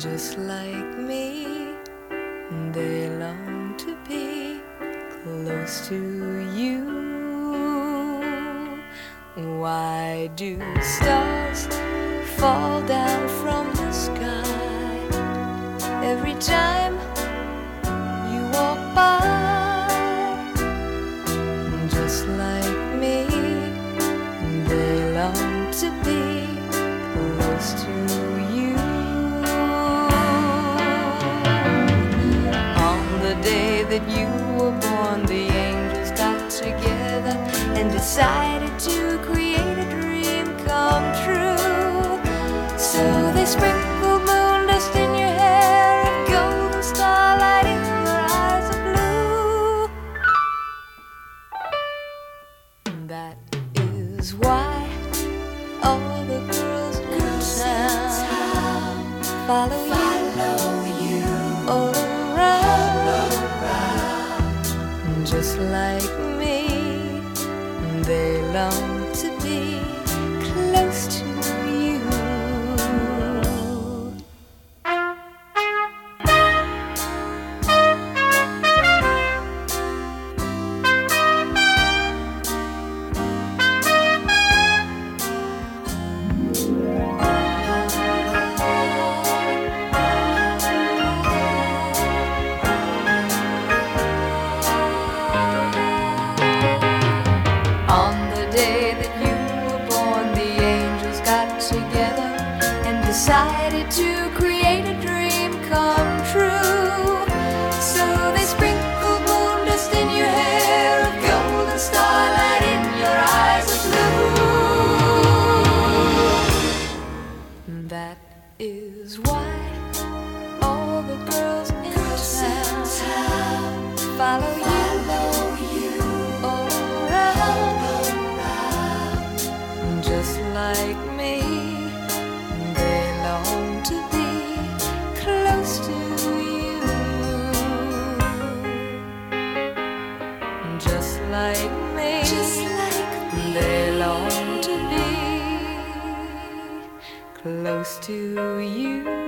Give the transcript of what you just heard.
just like me. They long to be close to you. Why do stars fall down from the sky every time you walk by? Just like me, they long to be close to you. On the day that you were born, the angels got together and decided to create a dream come true. So they sprinkled moon dust in your hair and golden starlight in your eyes of blue. That is why all the girls in town follow you all around. Just like me, they long to be close to you. On the day that you were born, the angels got together and decided to create a dream come true. So they sprinkled moon dust in your hair, of golden starlight in your eyes of blue. That is why all the girls in town follow you all around. Just like me, they long to be close to you. Just like me, they long to be close to you.